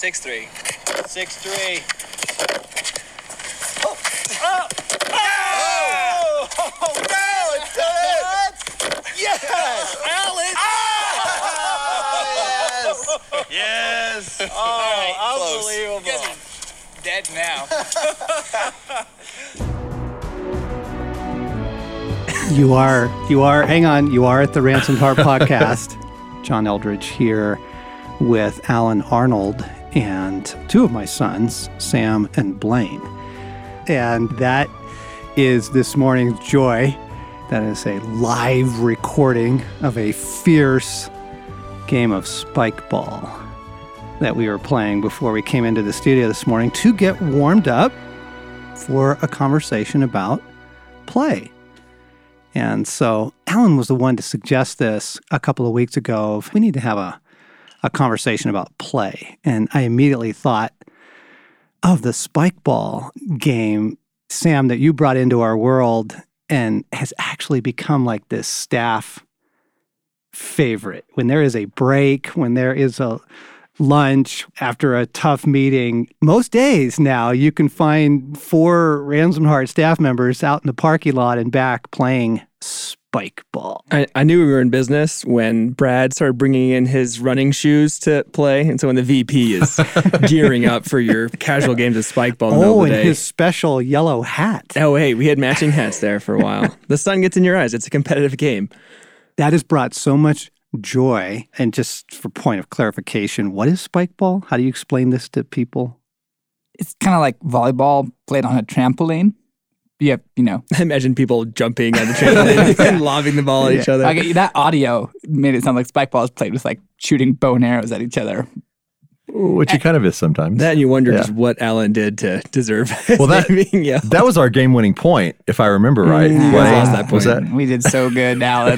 6-3. 6-3. Oh, no! It's done! Yes! Alan! Yes! All Oh, right, unbelievable. You guys are dead now. You are at the Ransomed Heart podcast. John Eldridge here with Alan Arnold and two of my sons, Sam and Blaine. And that is this morning's joy. That is a live recording of a fierce game of spike ball that we were playing before we came into the studio this morning to get warmed up for a conversation about play. And so Alan was the one to suggest this a couple of weeks ago. We need to have a conversation about play. And I immediately thought of the spike ball game, Sam, that you brought into our world and has actually become like this staff favorite. When there is a break, when there is a lunch after a tough meeting, most days now you can find 4 Ransomed Heart staff members out in the parking lot and back playing spike ball. I knew we were in business when Brad started bringing in his running shoes to play. And so when the VP is gearing up for your casual games of spike ball in the middle of the day. And his special yellow hat. Oh, hey, we had matching hats there for a while. The sun gets in your eyes. It's a competitive game. That has brought so much joy. And just for point of clarification, what is spike ball? How do you explain this to people? It's kind of like volleyball played on a trampoline. I imagine people jumping on the trampoline and lobbing the ball at each other. Okay, that audio made it sound like spike ball is played with like shooting bow and arrows at each other. Which he kind of is sometimes. That and you wonder just what Alan did to deserve his naming. Yeah. That was our game-winning point, if I remember right. Lost that point. Was that? We did so good, Alan.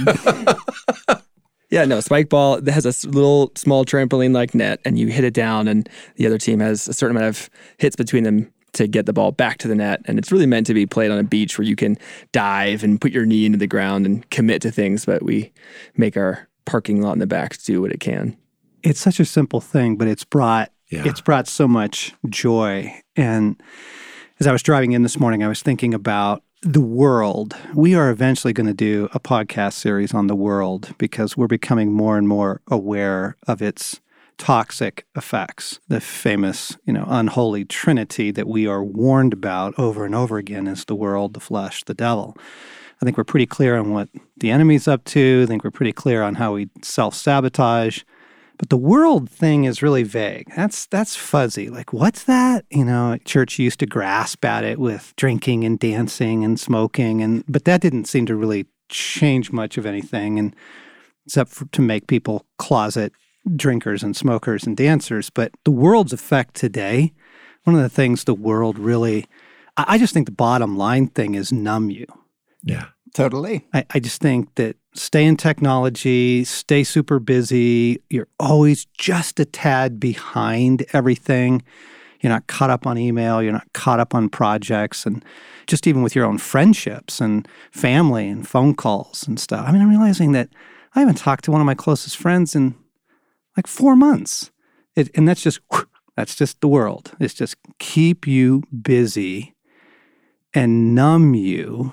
Yeah, no, spike ball has a little small trampoline-like net, and you hit it down, and the other team has a certain amount of hits between them to get the ball back to the net. And it's really meant to be played on a beach where you can dive and put your knee into the ground and commit to things, but we make our parking lot in the back do what it can. It's such a simple thing, but it's brought so much joy. And as I was driving in this morning, I was thinking about the world. We are eventually going to do a podcast series on the world because we're becoming more and more aware of its toxic effects. The famous, unholy trinity that we are warned about over and over again is the world, the flesh, the devil. I think we're pretty clear on what the enemy's up to. I think we're pretty clear on how we self-sabotage. But the world thing is really vague. That's fuzzy. Like, what's that? Church used to grasp at it with drinking and dancing and smoking, but that didn't seem to really change much of anything, except to make people closet drinkers and smokers and dancers. But the world's effect today, one of the things the world really, I just think the bottom line thing is numb you. Yeah. Totally. I just think that stay in technology, stay super busy. You're always just a tad behind everything. You're not caught up on email. You're not caught up on projects. And just even with your own friendships and family and phone calls and stuff. I mean, I'm realizing that I haven't talked to one of my closest friends in like 4 months. And that's just the world. It's just keep you busy and numb you.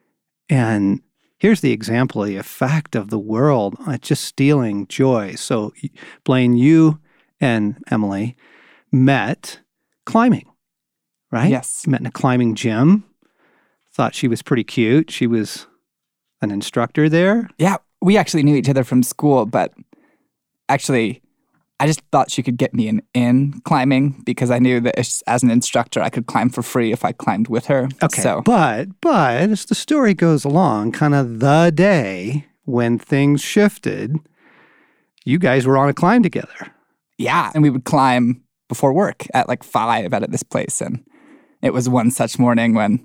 And here's the example, the effect of the world just stealing joy. So, Blaine, you and Emily met climbing, right? Yes. Met in a climbing gym. Thought she was pretty cute. She was an instructor there. Yeah, we actually knew each other from school, but actually, I just thought she could get me in climbing because I knew that as an instructor, I could climb for free if I climbed with her. Okay, so. but as the story goes along, kind of the day when things shifted, you guys were on a climb together. Yeah, and we would climb before work at like 5 out at this place. And it was one such morning when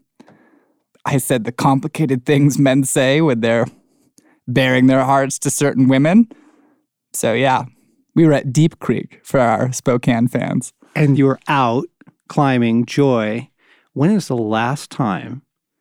I said the complicated things men say when they're bearing their hearts to certain women. So yeah. We were at Deep Creek for our Spokane fans. And you were out climbing Joy. When is the last time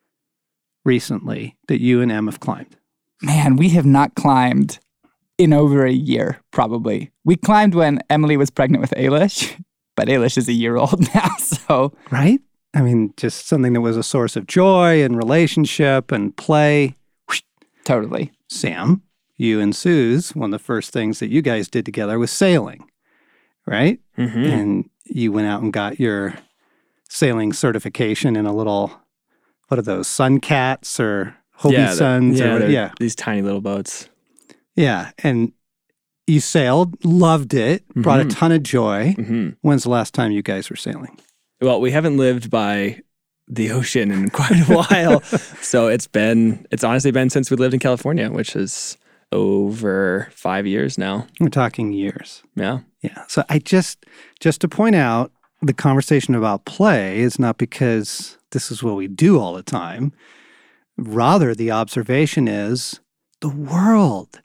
recently that you and Em have climbed? Man, we have not climbed in over a year, probably. We climbed when Emily was pregnant with Ailish. But Ailish is a year old now, so. Right? I mean, just something that was a source of joy and relationship and play. Totally. Sam, you and Suze, one of the first things that you guys did together was sailing, right? Mm-hmm. And you went out and got your sailing certification in a little, what are those, Sun Cats or Hobie Suns? Yeah, these tiny little boats. Yeah, and you sailed, loved it, brought a ton of joy. Mm-hmm. When's the last time you guys were sailing? Well, we haven't lived by the ocean in quite a while. So it's honestly been since we lived in California, which is over 5 years now. We're talking years. Yeah. Yeah. So I just to point out, the conversation about play is not because this is what we do all the time. Rather, the observation is the world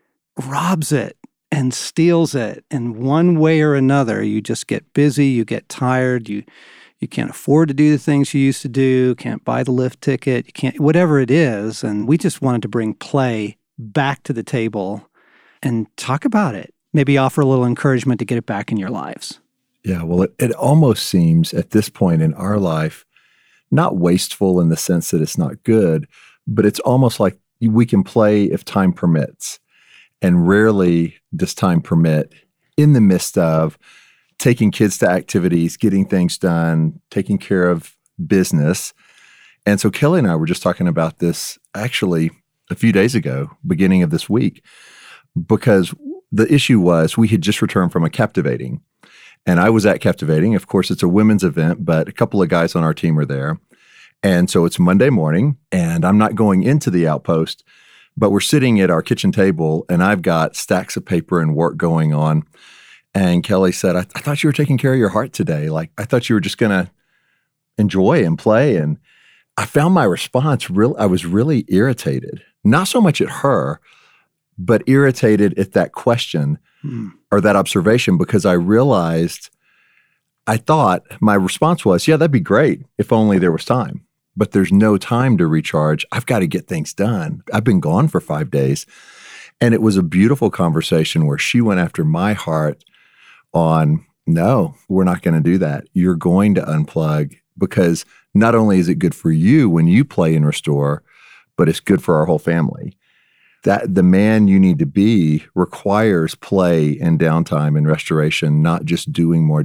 robs it and steals it. And one way or another, you just get busy, you get tired, you can't afford to do the things you used to do, can't buy the lift ticket, you can't, whatever it is. And we just wanted to bring play back to the table and talk about it. Maybe offer a little encouragement to get it back in your lives. Yeah, well, it almost seems at this point in our life, not wasteful in the sense that it's not good, but it's almost like we can play if time permits. And rarely does time permit in the midst of taking kids to activities, getting things done, taking care of business. And so Kelly and I were just talking about this actually a few days ago, beginning of this week, because the issue was we had just returned from a Captivating. And I was at Captivating. Of course, it's a women's event, but a couple of guys on our team are there. And so it's Monday morning, and I'm not going into the outpost, but we're sitting at our kitchen table, and I've got stacks of paper and work going on. And Kelly said, I thought you were taking care of your heart today. Like, I thought you were just going to enjoy and play. And I found my response, I was really irritated. Not so much at her, but irritated at that question or that observation, because I realized, I thought my response was, yeah, that'd be great if only there was time. But there's no time to recharge. I've got to get things done. I've been gone for 5 days. And it was a beautiful conversation where she went after my heart on, no, we're not going to do that. You're going to unplug, because not only is it good for you when you play and restore, but it's good for our whole family. That the man you need to be requires play and downtime and restoration, not just doing more.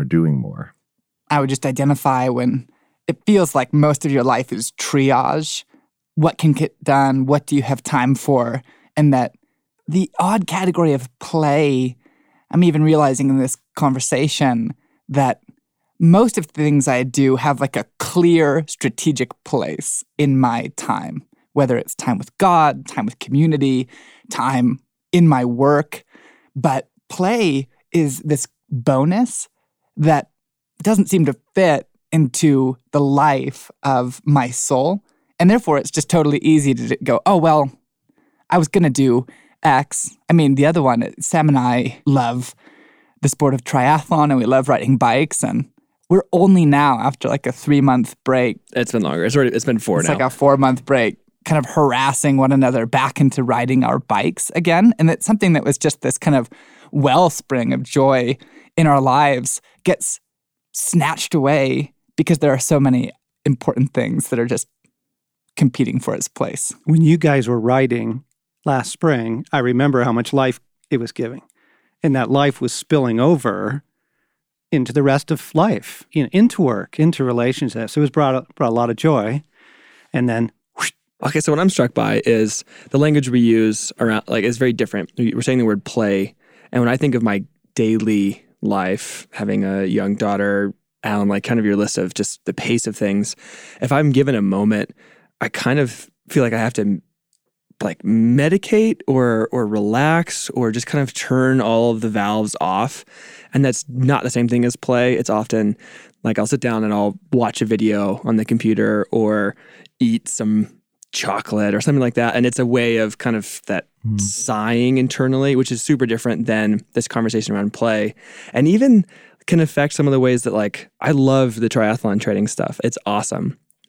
I would just identify when it feels like most of your life is triage. What can get done? What do you have time for? And that the odd category of play, I'm even realizing in this conversation that most of the things I do have like a clear strategic place in my time, whether it's time with God, time with community, time in my work. But play is this bonus that doesn't seem to fit into the life of my soul. And therefore, it's just totally easy to go, oh, well, I was going to do X. I mean, the other one, Sam and I love the sport of triathlon, and we love riding bikes. And we're only now, after like a 3-month break. It's been longer. It's been 4 now. It's like a 4-month break, kind of harassing one another back into riding our bikes again. And it's something that was just this kind of wellspring of joy in our lives gets snatched away because there are so many important things that are just competing for its place. When you guys were riding last spring, I remember how much life it was giving. And that life was spilling over into the rest of life, into work, into relationships. It was brought a lot of joy. And then whoosh. Okay, so what I'm struck by is the language we use around, like, is very different. We're saying the word play. And when I think of my daily life, having a young daughter, Alan, like kind of your list of just the pace of things, if I'm given a moment, I kind of feel like I have to like medicate or relax or just kind of turn all of the valves off. And that's not the same thing as play. It's often like I'll sit down and I'll watch a video on the computer or eat some chocolate or something like that. And it's a way of kind of that sighing internally, which is super different than this conversation around play. And even can affect some of the ways that, like, I love the triathlon training stuff. It's awesome.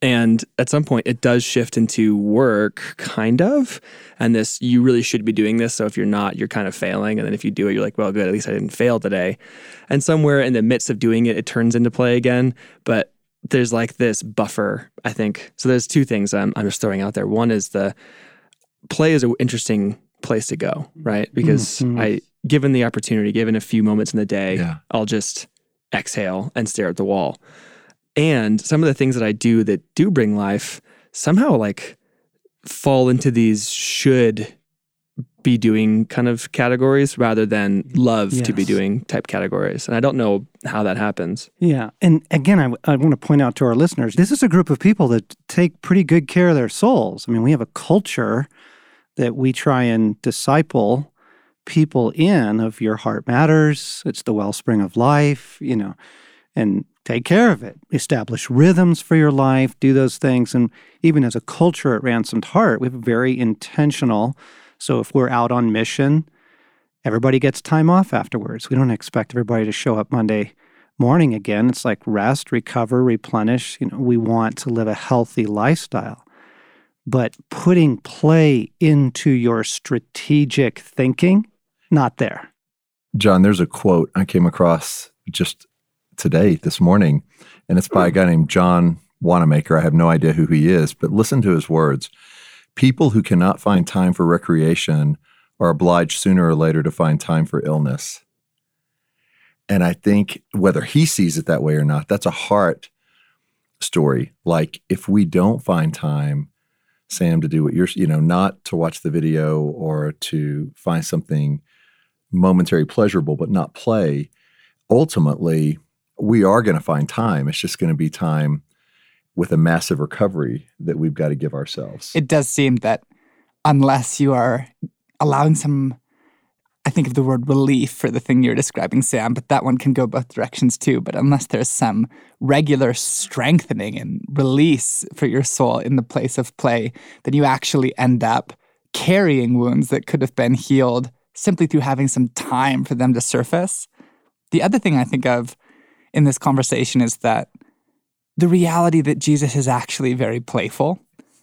And at some point, it does shift into work, kind of. And this, you really should be doing this. So if you're not, you're kind of failing. And then if you do it, you're like, well, good, at least I didn't fail today. And somewhere in the midst of doing it, it turns into play again. But there's like this buffer, I think. So there's two things I'm just throwing out there. One is the play is an interesting place to go, right? Because given the opportunity, given a few moments in the day, I'll just exhale and stare at the wall. And some of the things that I do that do bring life somehow like fall into these should be doing kind of categories rather than love to be doing type categories. And I don't know how that happens. Yeah. And again, I want to point out to our listeners, this is a group of people that take pretty good care of their souls. I mean, we have a culture that we try and disciple people in of your heart matters. It's the wellspring of life, and take care of it. Establish rhythms for your life, do those things. And even as a culture at Ransomed Heart, we have a very intentional. So if we're out on mission, everybody gets time off afterwards. We don't expect everybody to show up Monday morning again. It's like rest, recover, replenish. We want to live a healthy lifestyle. But putting play into your strategic thinking, not there. John, there's a quote I came across just today, this morning, and it's by a guy named John Wanamaker. I have no idea who he is, but listen to his words. People who cannot find time for recreation are obliged sooner or later to find time for illness. And I think whether he sees it that way or not, that's a heart story. Like if we don't find time, Sam, to do what you're, not to watch the video or to find something momentary pleasurable, but not play, ultimately, we are going to find time. It's just going to be time with a massive recovery that we've got to give ourselves. It does seem that unless you are allowing some, I think of the word relief for the thing you're describing, Sam, but that one can go both directions too. But unless there's some regular strengthening and release for your soul in the place of play, then you actually end up carrying wounds that could have been healed simply through having some time for them to surface. The other thing I think of in this conversation is that the reality that Jesus is actually very playful,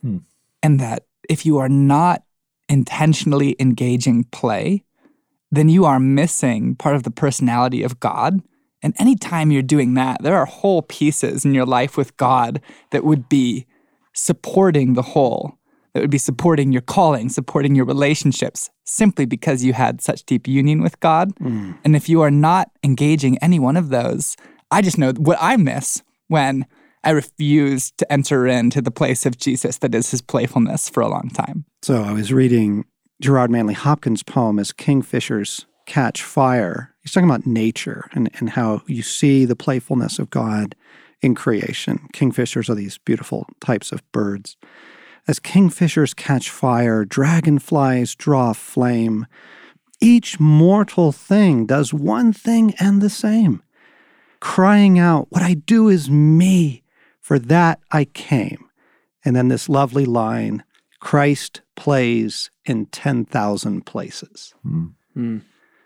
and that if you are not intentionally engaging play, then you are missing part of the personality of God. And anytime you're doing that, there are whole pieces in your life with God that would be supporting the whole, that would be supporting your calling, supporting your relationships, simply because you had such deep union with God. And if you are not engaging any one of those, I just know what I miss when I refuse to enter into the place of Jesus that is his playfulness for a long time. So I was reading Gerard Manley Hopkins' poem as Kingfishers Catch Fire. He's talking about nature and how you see the playfulness of God in creation. Kingfishers are these beautiful types of birds. As kingfishers catch fire, dragonflies draw flame. Each mortal thing does one thing and the same, crying out, "What I do is me, for that I came." And then this lovely line, Christ plays in 10,000 places. When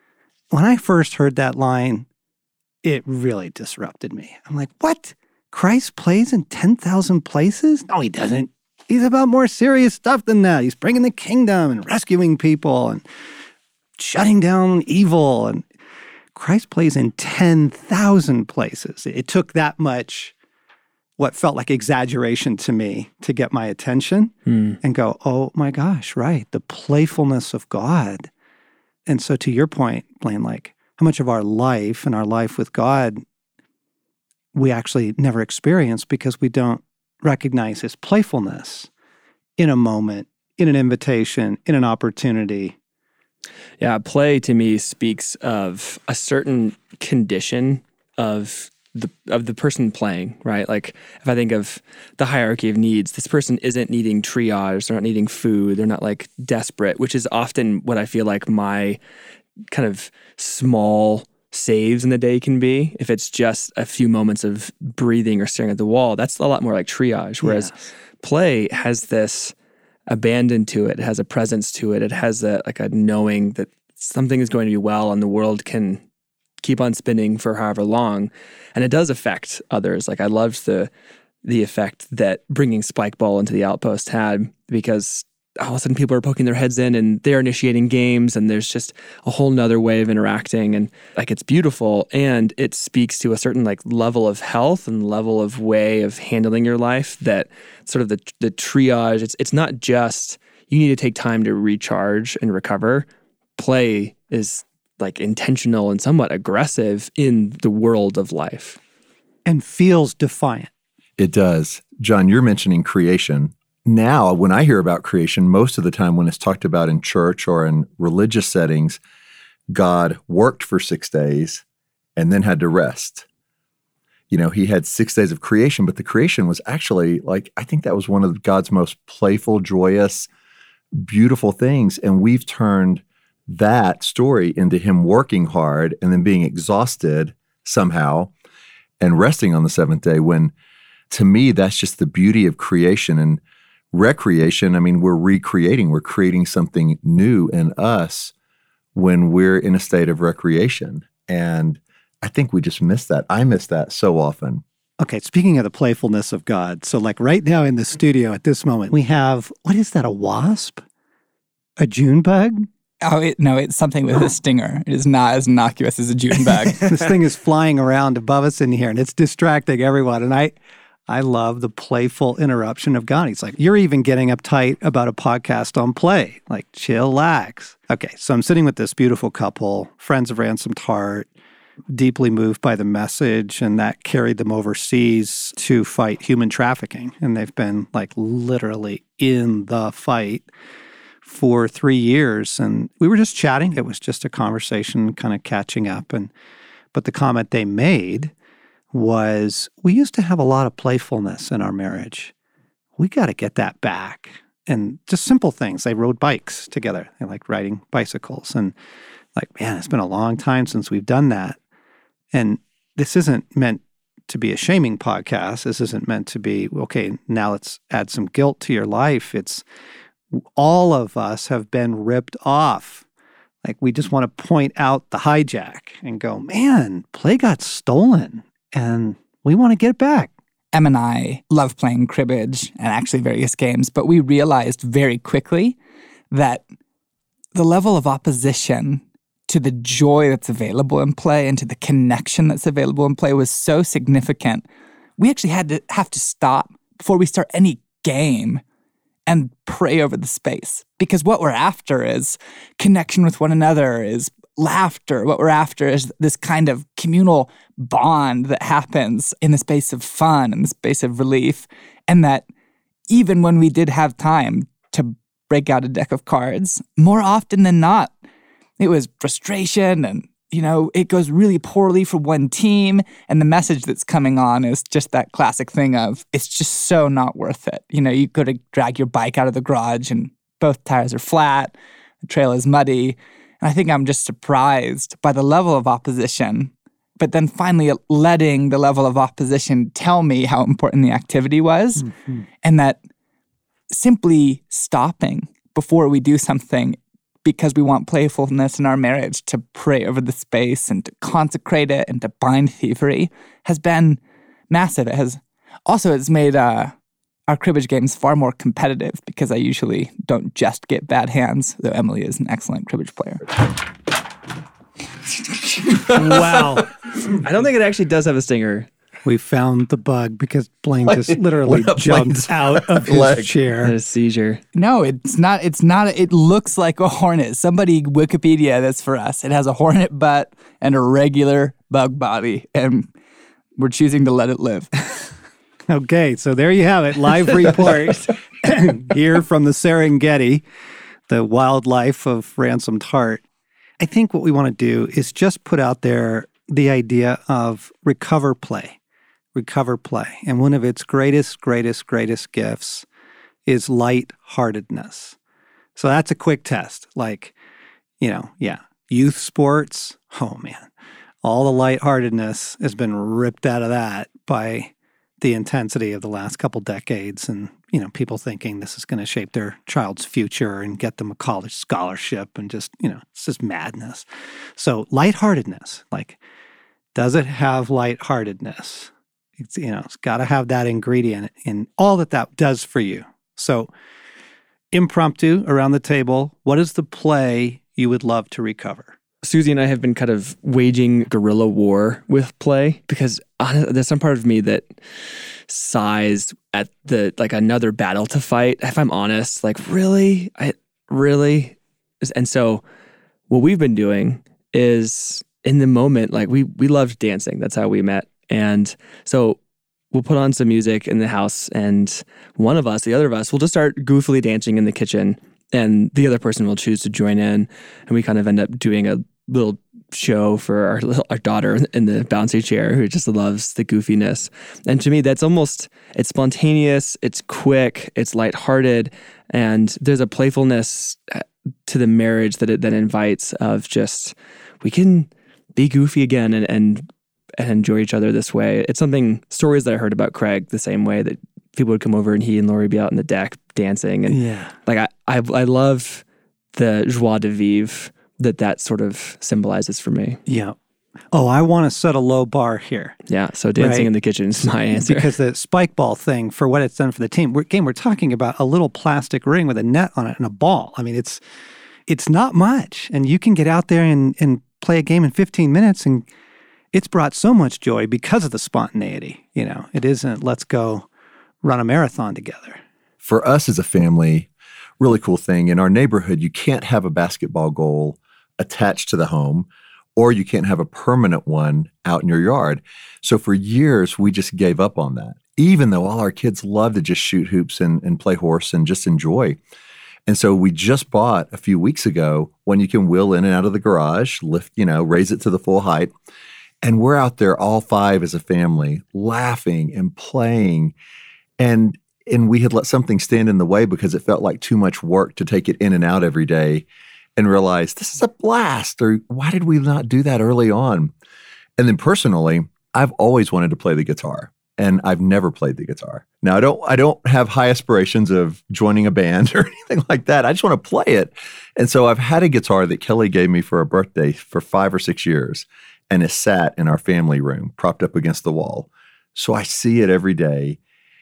I first heard that line, it really disrupted me. I'm like, what? Christ plays in 10,000 places? No, he doesn't. He's about more serious stuff than that. He's bringing the kingdom and rescuing people and shutting down evil. And Christ plays in 10,000 places. It took that much, what felt like exaggeration to me, to get my attention and go, oh my gosh, right, the playfulness of God. And so to your point, Blaine, like how much of our life and our life with God we actually never experience because we don't recognize his playfulness in a moment, in an invitation, in an opportunity. Yeah, play to me speaks of a certain condition of the person playing, right? Like if I think of the hierarchy of needs, this person isn't needing triage, they're not needing food, they're not like desperate, which is often what I feel like my kind of small saves in the day can be. If it's just a few moments of breathing or staring at the wall, that's a lot more like triage. Whereas play has this abandon to it, it has a presence to it, it has a knowing that something is going to be well and the world can keep on spinning for however long. And it does affect others. Like I loved the the effect that bringing Spike Ball into the Outpost had, because all of a sudden people are poking their heads in and they're initiating games, and there's just a whole nother way of interacting, and like it's beautiful, and it speaks to a certain like level of health and level of way of handling your life, that sort of the triage. It's not just you need to take time to recharge and recover. Play is like intentional and somewhat aggressive in the world of life. And feels defiant. It does. John, you're mentioning creation. Now, when I hear about creation, most of the time when it's talked about in church or in religious settings, God worked for 6 days and then had to rest. You know, he had 6 days of creation, but the creation was actually like, I think that was one of God's most playful, joyous, beautiful things. And we've turned that story into him working hard and then being exhausted somehow and resting on the seventh day, when to me, that's just the beauty of creation. And recreation, I mean, we're recreating, we're creating something new in us when we're in a state of recreation. And I think we just miss that. I miss that so often. Okay, speaking of the playfulness of God, so like right now in the studio at this moment, we have, what is that, a wasp? A June bug? Oh, no, it's something with a stinger. It is not as innocuous as a June bug. This thing is flying around above us in here, and it's distracting everyone. And I love the playful interruption of God. He's like, you're even getting uptight about a podcast on play. Like, chillax. Okay, so I'm sitting with this beautiful couple, friends of Ransomed Heart, deeply moved by the message, and that carried them overseas to fight human trafficking. And they've been like literally in the fight for 3 years. And we were just chatting. It was just a conversation, kind of catching up. But the comment they made was, we used to have a lot of playfulness in our marriage. We got to get that back. And just simple things. They rode bikes together. They like riding bicycles. And like, man, it's been a long time since we've done that. And this isn't meant to be a shaming podcast. This isn't meant to be, okay, now let's add some guilt to your life. It's all of us have been ripped off. Like, we just want to point out the hijack and go, man, play got stolen and we want to get it back. Em and I love playing cribbage and actually various games, but we realized very quickly that the level of opposition to the joy that's available in play and to the connection that's available in play was so significant. We actually have to stop before we start any game and pray over the space. Because what we're after is connection with one another, is laughter. What we're after is this kind of communal bond that happens in the space of fun, in the space of relief. And that even when we did have time to break out a deck of cards, more often than not, it was frustration and, it goes really poorly for one team. And the message that's coming on is just that classic thing of, it's just so not worth it. You go to drag your bike out of the garage and both tires are flat, the trail is muddy. And I think I'm just surprised by the level of opposition, but then finally letting the level of opposition tell me how important the activity was. Mm-hmm. And that simply stopping before we do something because we want playfulness in our marriage, to pray over the space and to consecrate it and to bind thievery has been massive. It's made our cribbage games far more competitive because I usually don't just get bad hands, though Emily is an excellent cribbage player. Wow. I don't think it actually does have a stinger. We found the bug because Blaine just literally jumped out of his chair. Had a seizure. No, it's not. It looks like a hornet. Somebody Wikipedia this for us. It has a hornet butt and a regular bug body, and we're choosing to let it live. Okay, so there you have it. Live report here from the Serengeti, the wildlife of Ransomed Heart. I think what we want to do is just put out there the idea of recover play. And one of its greatest gifts is lightheartedness. So that's a quick test. Like, youth sports, oh man, all the lightheartedness has been ripped out of that by the intensity of the last couple decades, and, people thinking this is going to shape their child's future and get them a college scholarship and just, it's just madness. So lightheartedness, like, does it have lightheartedness? It's got to have that ingredient in all that does for you. So, impromptu around the table, what is the play you would love to recover? Susie and I have been kind of waging guerrilla war with play because there's some part of me that sighs at another battle to fight. If I'm honest, really? And so what we've been doing is in the moment, we loved dancing. That's how we met. And so we'll put on some music in the house and the other of us will just start goofily dancing in the kitchen and the other person will choose to join in. And we kind of end up doing a little show for our daughter in the bouncy chair who just loves the goofiness. And to me, it's spontaneous, it's quick, it's lighthearted, and there's a playfulness to the marriage that it then invites of just, we can be goofy again and enjoy each other this way. It's stories that I heard about Craig the same way, that people would come over and he and Lori would be out on the deck dancing. And I love the joie de vivre that sort of symbolizes for me. Yeah. Oh, I want to set a low bar here. Yeah, so dancing in the kitchen is my answer. Because the spike ball thing, for what it's done for the team, we're talking about a little plastic ring with a net on it and a ball. I mean, it's not much. And you can get out there and play a game in 15 minutes, and it's brought so much joy because of the spontaneity. It isn't, let's go run a marathon together. For us as a family, really cool thing, in our neighborhood, you can't have a basketball goal attached to the home, or you can't have a permanent one out in your yard. So for years, we just gave up on that, even though all our kids love to just shoot hoops and play horse and just enjoy. And so we just bought a few weeks ago one you can wheel in and out of the garage, lift, raise it to the full height. And we're out there all five as a family, laughing and playing. And we had let something stand in the way because it felt like too much work to take it in and out every day, and realized this is a blast, or why did we not do that early on? And then personally, I've always wanted to play the guitar, and I've never played the guitar. Now, I don't have high aspirations of joining a band or anything like that. I just want to play it. And so I've had a guitar that Kelly gave me for a birthday for 5 or 6 years, and it sat in our family room, propped up against the wall. So I see it every day.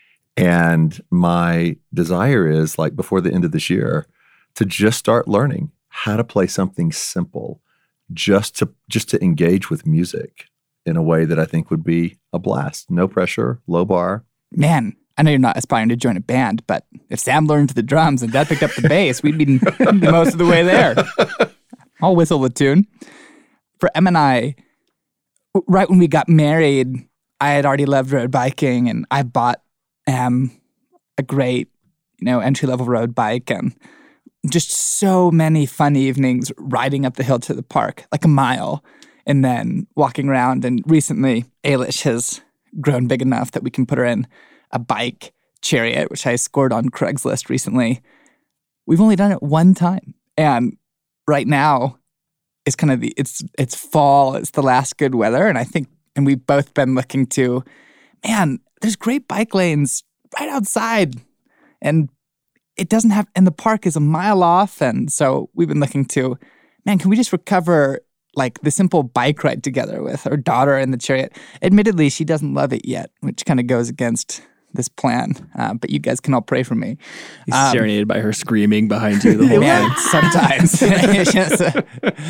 And my desire is, before the end of this year, to just start learning how to play something simple, just to engage with music in a way that I think would be a blast. No pressure, low bar. Man, I know you're not aspiring to join a band, but if Sam learned the drums and Dad picked up the bass, we'd be most of the way there. I'll whistle the tune. For Em and I, right when we got married, I had already loved road biking, and I bought Em a great, entry-level road bike, and just so many fun evenings riding up the hill to the park, like a mile, and then walking around. And recently, Ailish has grown big enough that we can put her in a bike chariot, which I scored on Craigslist recently. We've only done it one time. And right now, it's kind of it's fall, it's the last good weather. And we've both been looking to, there's great bike lanes right outside. And and the park is a mile off. And so we've been looking to, can we just recover the simple bike ride together with our daughter in the chariot? Admittedly, she doesn't love it yet, which kind of goes against this plan. But you guys can all pray for me. He's serenaded by her screaming behind you the whole time. Sometimes.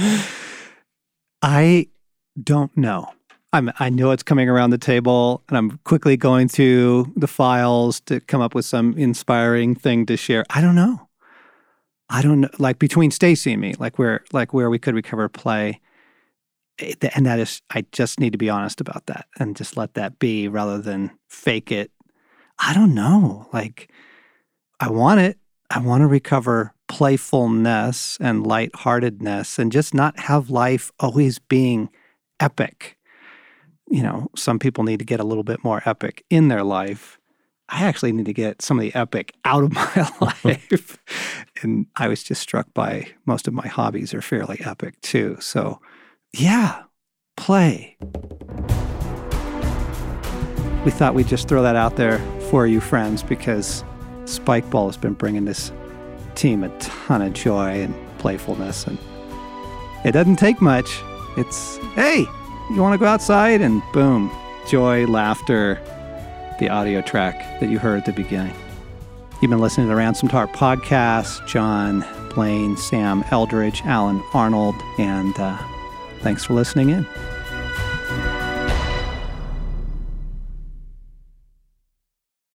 I don't know. I know it's coming around the table, and I'm quickly going through the files to come up with some inspiring thing to share. I don't know. Between Stacy and me, where we could recover play, and that is, I just need to be honest about that and just let that be rather than fake it. I don't know. I want it. I want to recover playfulness and lightheartedness, and just not have life always being epic. Some people need to get a little bit more epic in their life. I actually need to get some of the epic out of my life. And I was just struck by most of my hobbies are fairly epic too. So yeah, play. We thought we'd just throw that out there for you friends, because Spikeball has been bringing this team a ton of joy and playfulness. And it doesn't take much. It's, hey, you want to go outside? And boom, joy, laughter, the audio track that you heard at the beginning. You've been listening to the Ransomed Heart podcast. John Blaine, Sam Eldridge, Alan Arnold, and thanks for listening in.